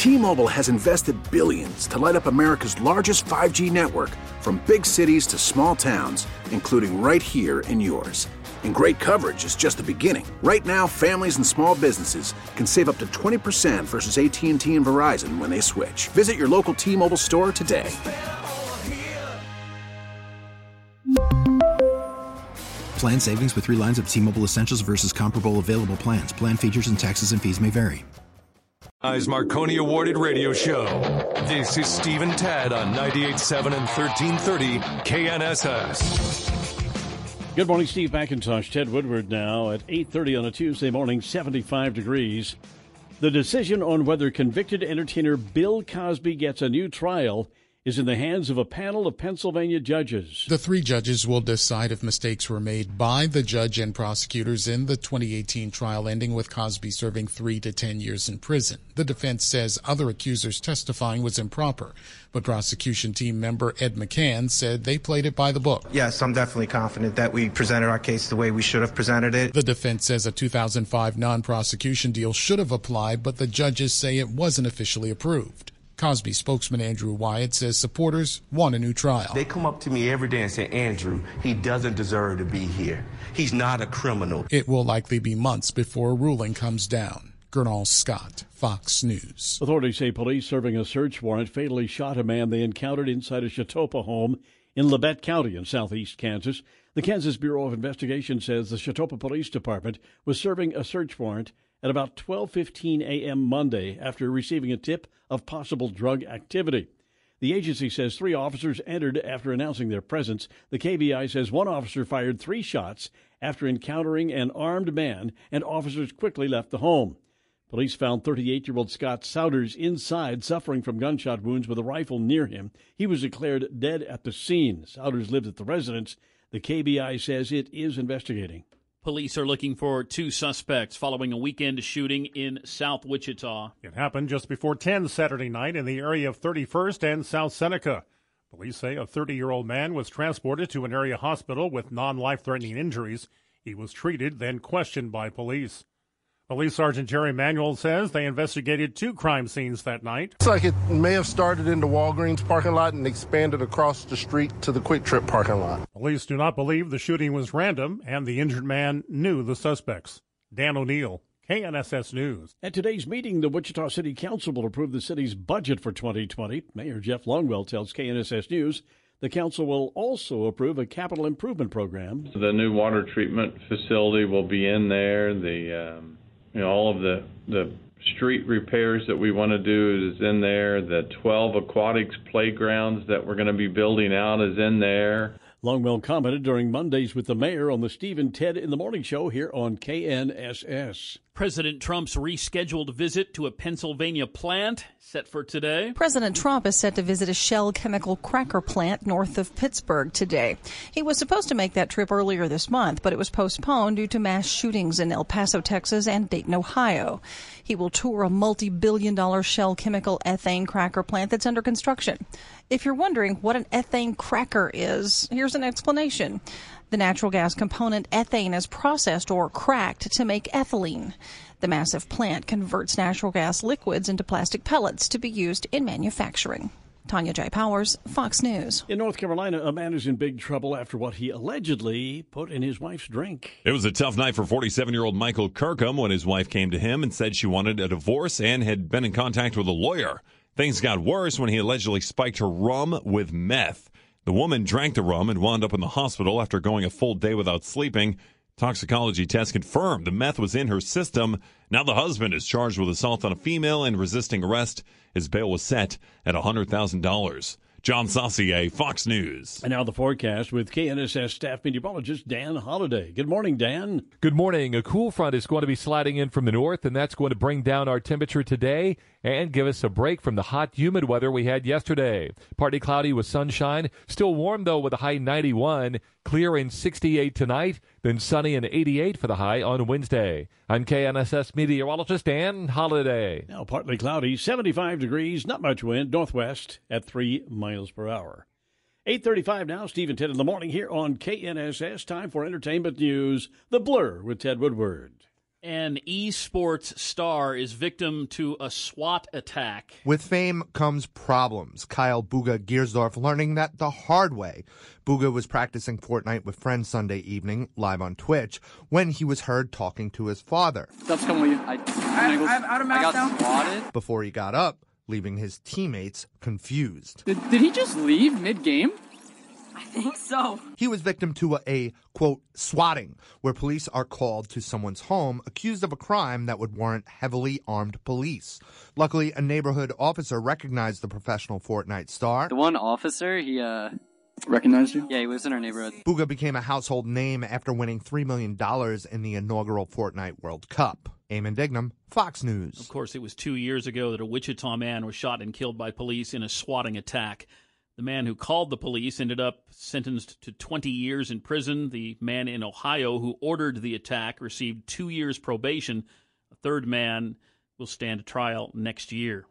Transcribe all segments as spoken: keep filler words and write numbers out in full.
T-Mobile has invested billions to light up America's largest five G network, from big cities to small towns, including right here in yours. And great coverage is just the beginning. Right now, families and small businesses can save up to twenty percent versus A T and T and Verizon when they switch. Visit your local T-Mobile store today. Plan savings with three lines of T-Mobile Essentials versus comparable available plans. Plan features and taxes and fees may vary. Eyes Marconi Awarded radio show. This is Steve and Ted on ninety-eight point seven and thirteen thirty K N S S. Good morning, Steve McIntosh. Ted Woodward now at eight thirty on a Tuesday morning, seventy-five degrees. The decision on whether convicted entertainer Bill Cosby gets a new trial is in the hands of a panel of Pennsylvania judges. The three judges will decide if mistakes were made by the judge and prosecutors in the twenty eighteen trial, ending with Cosby serving three to ten years in prison. The defense says other accusers testifying was improper, but prosecution team member Ed McCann said they played it by the book. Yes, I'm definitely confident that we presented our case the way we should have presented it. The defense says a two thousand five non-prosecution deal should have applied, but the judges say it wasn't officially approved. Cosby spokesman Andrew Wyatt says supporters want a new trial. They come up to me every day and say, Andrew, he doesn't deserve to be here. He's not a criminal. It will likely be months before a ruling comes down. Gernal Scott, Fox News. Authorities say police serving a search warrant fatally shot a man they encountered inside a Chautauqua home in Labette County in southeast Kansas. The Kansas Bureau of Investigation says the Chautauqua Police Department was serving a search warrant at about twelve fifteen a.m. Monday after receiving a tip of possible drug activity. The agency says three officers entered after announcing their presence. The K B I says one officer fired three shots after encountering an armed man, and officers quickly left the home. Police found thirty-eight-year-old Scott Souders inside, suffering from gunshot wounds with a rifle near him. He was declared dead at the scene. Souders lived at the residence. The K B I says it is investigating. Police are looking for two suspects following a weekend shooting in South Wichita. It happened just before ten Saturday night in the area of thirty-first and South Seneca. Police say a thirty-year-old man was transported to an area hospital with non-life-threatening injuries. He was treated, then questioned by police. Police Sergeant Jerry Manuel says they investigated two crime scenes that night. Looks like it may have started in the Walgreens parking lot and expanded across the street to the Quick Trip parking lot. Police do not believe the shooting was random, and the injured man knew the suspects. Dan O'Neill, K N S S News. At today's meeting, the Wichita City Council will approve the city's budget for twenty twenty. Mayor Jeff Longwell tells K N S S News the council will also approve a capital improvement program. The new water treatment facility will be in there. The um You know, all of the, the street repairs that we want to do is in there. The twelve aquatics playgrounds that we're going to be building out is in there. Longwell commented during Mondays with the mayor on the Steve and Ted in the Morning Show here on K N S S. President Trump's rescheduled visit to a Pennsylvania plant set for today. President Trump is set to visit a Shell chemical cracker plant north of Pittsburgh today. He was supposed to make that trip earlier this month, but it was postponed due to mass shootings in El Paso, Texas and Dayton, Ohio. He will tour a multi-billion dollar Shell chemical ethane cracker plant that's under construction. If you're wondering what an ethane cracker is, here's an explanation. The natural gas component ethane is processed or cracked to make ethylene. The massive plant converts natural gas liquids into plastic pellets to be used in manufacturing. Tanya J. Powers, Fox News. In North Carolina, a man is in big trouble after what he allegedly put in his wife's drink. It was a tough night for forty-seven-year-old Michael Kirkham when his wife came to him and said she wanted a divorce and had been in contact with a lawyer. Things got worse when he allegedly spiked her rum with meth. The woman drank the rum and wound up in the hospital after going a full day without sleeping. Toxicology tests confirmed the meth was in her system. Now the husband is charged with assault on a female and resisting arrest. His bail was set at one hundred thousand dollars. John Saucier, Fox News. And now the forecast with K N S S staff meteorologist Dan Holliday. Good morning, Dan. Good morning. A cool front is going to be sliding in from the north, and that's going to bring down our temperature today and give us a break from the hot, humid weather we had yesterday. Partly cloudy with sunshine. Still warm, though, with a high ninety-one. Clear and sixty-eight tonight, then sunny and eighty-eight for the high on Wednesday. I'm K N S S meteorologist Dan Holliday. Now partly cloudy, seventy-five degrees, not much wind, northwest at three miles per hour. eight thirty-five now, Steve and Ted in the morning here on K N S S. Time for entertainment news. The Blur with Ted Woodward. An esports star is victim to a SWAT attack. With fame comes problems. Kyle Booga Giersdorf learning that the hard way. Booga was practicing Fortnite with friends Sunday evening, live on Twitch, when he was heard talking to his father. Stuff's coming with you. I, I, I, out of I got now. swatted. Before he got up, leaving his teammates confused. Did, did he just leave mid-game? I think so. He was victim to a, a, quote, swatting, where police are called to someone's home accused of a crime that would warrant heavily armed police. Luckily, a neighborhood officer recognized the professional Fortnite star. The one officer, he, uh... recognized you? Yeah, he lives in our neighborhood. Booga became a household name after winning three million dollars in the inaugural Fortnite World Cup. Eamon Dignam, Fox News. Of course, it was two years ago that a Wichita man was shot and killed by police in a swatting attack. The man who called the police ended up sentenced to twenty years in prison. The man in Ohio who ordered the attack received two years probation. A third man will stand trial next year.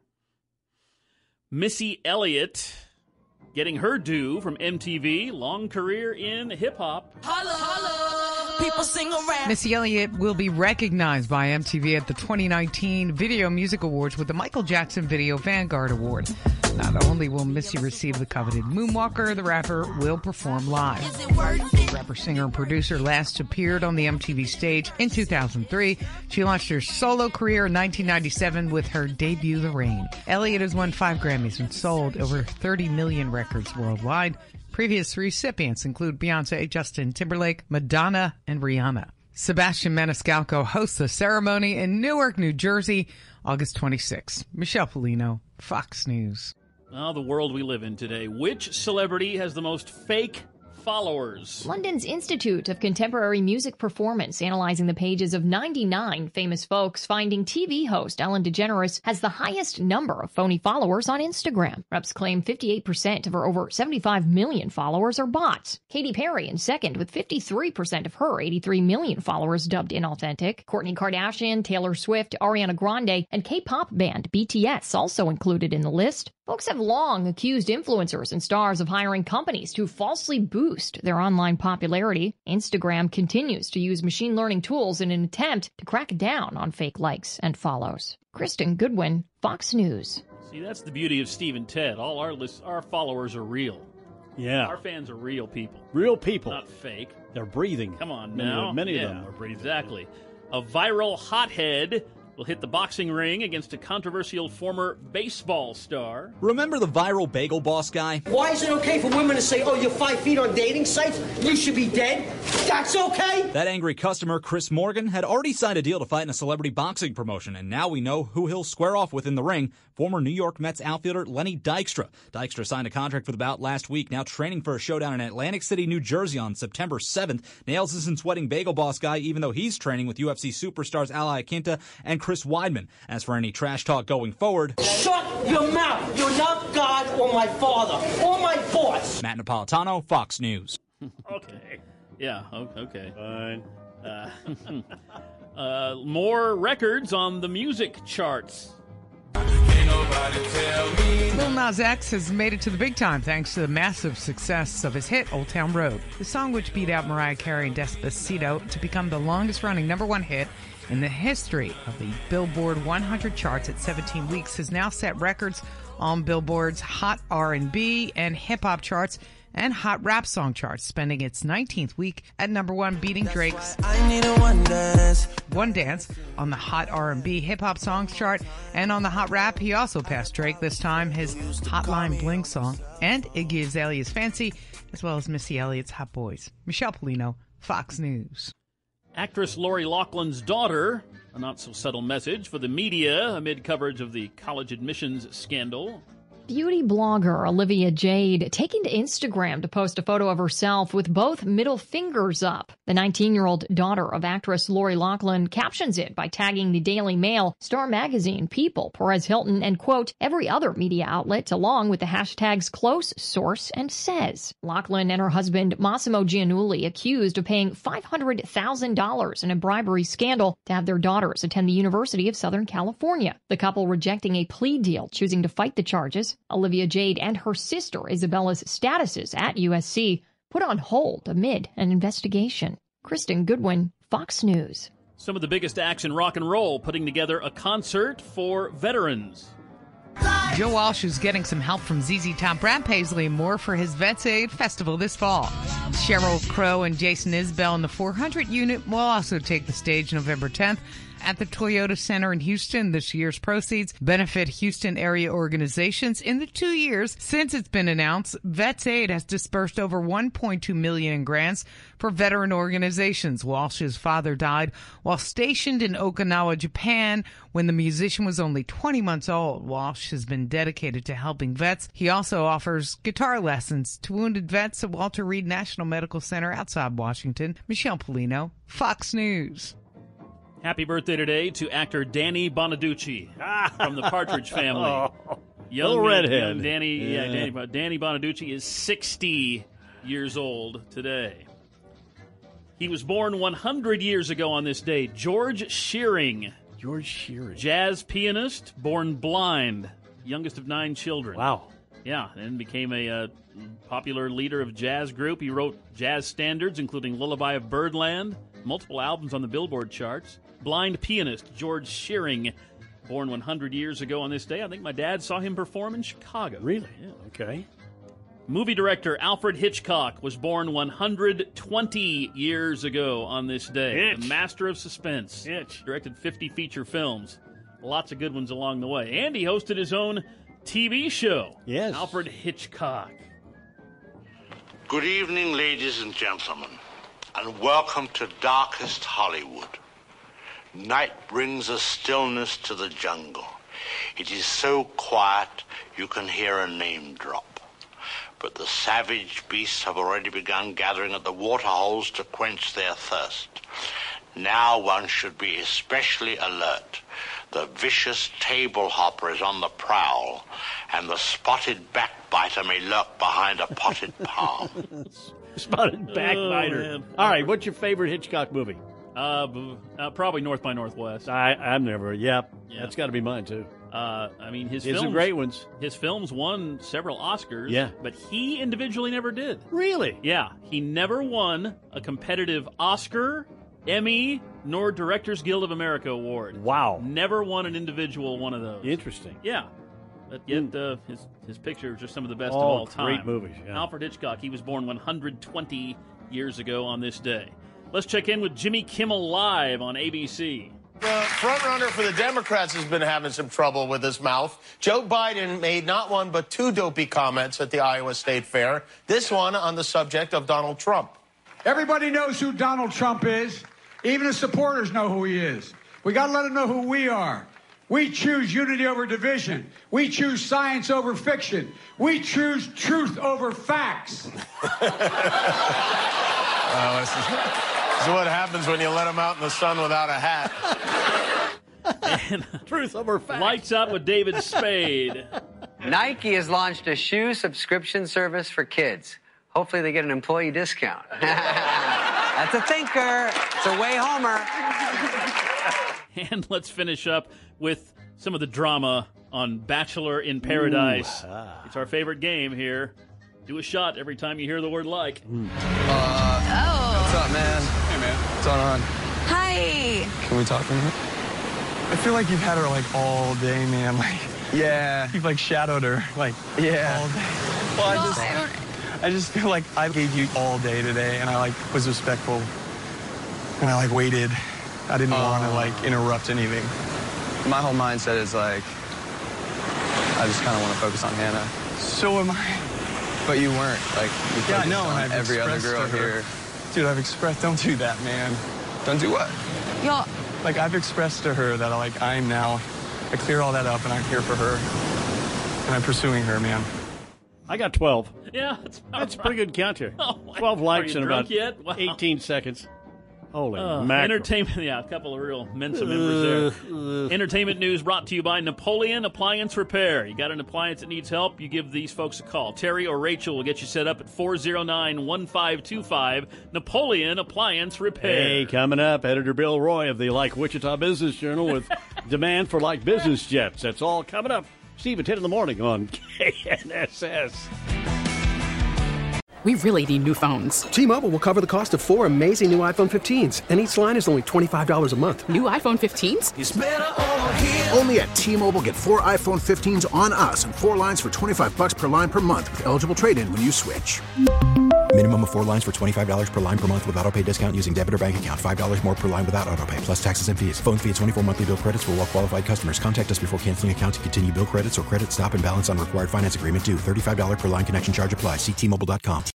Missy Elliott getting her due from M T V. Long career in hip-hop. Holla, holla. People sing around. Missy Elliott will be recognized by M T V at the twenty nineteen Video Music Awards with the Michael Jackson Video Vanguard Award. Not only will Missy receive the coveted Moonwalker, the rapper will perform live. Rapper, singer, and producer last appeared on the M T V stage in two thousand three. She launched her solo career in nineteen ninety-seven with her debut, The Rain. Elliott has won five Grammys and sold over thirty million records worldwide. Previous recipients include Beyonce, Justin Timberlake, Madonna, and Rihanna. Sebastian Maniscalco hosts the ceremony in Newark, New Jersey, August twenty-sixth. Michelle Polino, Fox News. Oh, the world we live in today. Which celebrity has the most fake followers? London's Institute of Contemporary Music Performance, analyzing the pages of ninety-nine famous folks, finding T V host Ellen DeGeneres has the highest number of phony followers on Instagram. Reps claim fifty-eight percent of her over seventy-five million followers are bots. Katy Perry in second with fifty-three percent of her eighty-three million followers dubbed inauthentic. Kourtney Kardashian, Taylor Swift, Ariana Grande, and K-pop band B T S also included in the list. Folks have long accused influencers and stars of hiring companies to falsely boost their online popularity. Instagram continues to use machine learning tools in an attempt to crack down on fake likes and follows. Kristen Goodwin, Fox News. See, that's the beauty of Steve and Ted. All our lists, our followers are real. Yeah. Our fans are real people. Real people. Not fake. They're breathing. Come on many, now. Many yeah, of them are breathing. Exactly. A viral hothead will hit the boxing ring against a controversial former baseball star. Remember the viral bagel boss guy? Why is it okay for women to say, oh, you're five feet on dating sites? You should be dead? That's okay? That angry customer, Chris Morgan, had already signed a deal to fight in a celebrity boxing promotion, and now we know who he'll square off with in the ring. Former New York Mets outfielder Lenny Dykstra. Dykstra signed a contract for the bout last week, now training for a showdown in Atlantic City, New Jersey on September seventh. Nails isn't sweating bagel boss guy, even though he's training with U F C superstars Al Iaquinta and Chris Weidman. As for any trash talk going forward, shut your mouth. You're not God or my father or my boss. Matt Napolitano, Fox News. Okay. Yeah, okay. Fine. Uh, uh, more records on the music charts. Lil Nas X has made it to the big time thanks to the massive success of his hit Old Town Road. The song, which beat out Mariah Carey and Despacito to become the longest-running number one hit in the history of the Billboard one hundred charts at seventeen weeks, has now set records on Billboard's Hot R and B and Hip Hop charts and Hot Rap Song charts, spending its nineteenth week at number one, beating Drake's I Need a One Dance. One Dance on the Hot R and B Hip Hop Songs chart, and on the Hot Rap, he also passed Drake, this time his Hotline Bling song, and Iggy Azalea's Fancy, as well as Missy Elliott's Hot Boys. Michelle Polino, Fox News. Actress Lori Loughlin's daughter, a not-so-subtle message for the media amid coverage of the college admissions scandal. Beauty blogger Olivia Jade taking to Instagram to post a photo of herself with both middle fingers up. The nineteen-year-old daughter of actress Lori Loughlin captions it by tagging the Daily Mail, Star Magazine, People, Perez Hilton, and, quote, every other media outlet, along with the hashtags close source and says. Loughlin and her husband Massimo Giannulli accused of paying five hundred thousand dollars in a bribery scandal to have their daughters attend the University of Southern California. The couple rejecting a plea deal, choosing to fight the charges. Olivia Jade and her sister Isabella's statuses at U S C put on hold amid an investigation. Kristen Goodwin, Fox News. Some of the biggest acts in rock and roll putting together a concert for veterans. Joe Walsh is getting some help from Z Z Top, Brad Paisley, and more for his Vets Aid Festival this fall. Sheryl Crow and Jason Isbell in the four hundred unit will also take the stage November tenth at the Toyota Center in Houston. This year's proceeds benefit Houston area organizations. In the two years since it's been announced, Vets Aid has dispersed over one point two million dollars in grants for veteran organizations. Walsh's father died while stationed in Okinawa, Japan, when the musician was only twenty months old. Walsh has been dedicated to helping vets. He also offers guitar lessons to wounded vets at Walter Reed National Medical Center outside Washington. Michelle Polino, Fox News. Happy birthday today to actor Danny Bonaducci from the Partridge Family. Young Little redhead. Young Danny, yeah. Yeah, Danny, Danny Bonaducci is sixty years old today. He was born one hundred years ago on this day. George Shearing. George Shearing. Jazz pianist, born blind, youngest of nine children. Wow. Yeah, and became a uh, popular leader of jazz group. He wrote jazz standards, including Lullaby of Birdland, multiple albums on the Billboard charts. Blind pianist George Shearing, born one hundred years ago on this day. I think my dad saw him perform in Chicago. Really? Yeah, okay. Movie director Alfred Hitchcock was born one hundred twenty years ago on this day. Hitch. The master of suspense. Hitch. Directed fifty feature films. Lots of good ones along the way. And he hosted his own T V show. Yes. Alfred Hitchcock. Good evening, ladies and gentlemen, and welcome to darkest Hollywood. Night brings a stillness to the jungle. It is so quiet you can hear a name drop. But the savage beasts have already begun gathering at the waterholes to quench their thirst. Now one should be especially alert. The vicious table hopper is on the prowl, and the spotted backbiter may lurk behind a potted palm. Spotted backbiter. Oh, All right, what's your favorite Hitchcock movie? Uh, b- uh, probably North by Northwest. I, I've never, yep. Yeah. That's got to be mine, too. Uh, I mean, his These are films, great ones. His films won several Oscars. Yeah. But he individually never did. Really? Yeah. He never won a competitive Oscar, Emmy, nor Directors Guild of America award. Wow. Never won an individual one of those. Interesting. Yeah. But yet, uh, his, his pictures are some of the best Oh, of all time. great movies, yeah. Alfred Hitchcock, he was born one hundred twenty years ago on this day. Let's check in with Jimmy Kimmel Live on A B C. The frontrunner for the Democrats has been having some trouble with his mouth. Joe Biden made not one but two dopey comments at the Iowa State Fair. This one on the subject of Donald Trump. Everybody knows who Donald Trump is. Even the supporters know who he is. We got to let them know who we are. We choose unity over division. We choose science over fiction. We choose truth over facts. Oh, this is, this is what happens when you let him out in the sun without a hat. And truth over facts. Lights Out with David Spade. Nike has launched a shoe subscription service for kids. Hopefully they get an employee discount. That's a thinker. It's a way homer. And let's finish up with some of the drama on Bachelor in Paradise. Ooh, ah. It's our favorite game here. Do a shot every time you hear the word like. Uh, oh. What's up, man? Hey, man. What's going on? Hi. Can we talk for a minute? I feel like you've had her, like, all day, man. Like, yeah. You've, like, shadowed her, like, yeah. all day. Well, I no, just, I, don't... I just feel like I gave you all day today, and I, like, was respectful. And I, like, waited. I didn't uh, want to, like, interrupt anything. My whole mindset is, like, I just kind of want to focus on Hannah. So am I. But you weren't. Like, you yeah, no, on I've every other girl here. Dude, I've expressed, don't do that, man. Don't do what? Y'all. Like, I've expressed to her that, like, I'm now, I clear all that up and I'm here for her. And I'm pursuing her, man. I got twelve. Yeah, that's, that's a pretty good count here. Oh, twelve likes in about yet? Wow. eighteen seconds. Holy uh, mackerel. Entertainment, yeah, a couple of real Mensa members there. Uh, uh. Entertainment news brought to you by Napoleon Appliance Repair. You got an appliance that needs help, you give these folks a call. Terry or Rachel will get you set up at four oh nine, one five two five. Napoleon Appliance Repair. Hey, coming up, Editor Bill Roy of the Like Wichita Business Journal with demand for Like business jets. That's all coming up. Steve at ten in the morning on K N S S. We really need new phones. T-Mobile will cover the cost of four amazing new iPhone fifteens, and each line is only twenty-five dollars a month. New iPhone fifteens? It's better over here. Only at T-Mobile, get four iPhone fifteens on us and four lines for twenty-five dollars per line per month with eligible trade-in when you switch. Minimum of four lines for twenty-five dollars per line per month with autopay discount using debit or bank account. five dollars more per line without autopay, plus taxes and fees. Phone fee at twenty-four monthly bill credits for well-qualified customers. Contact us before canceling account to continue bill credits or credit stop and balance on required finance agreement due. thirty-five dollars per line connection charge applies. See T Mobile dot com.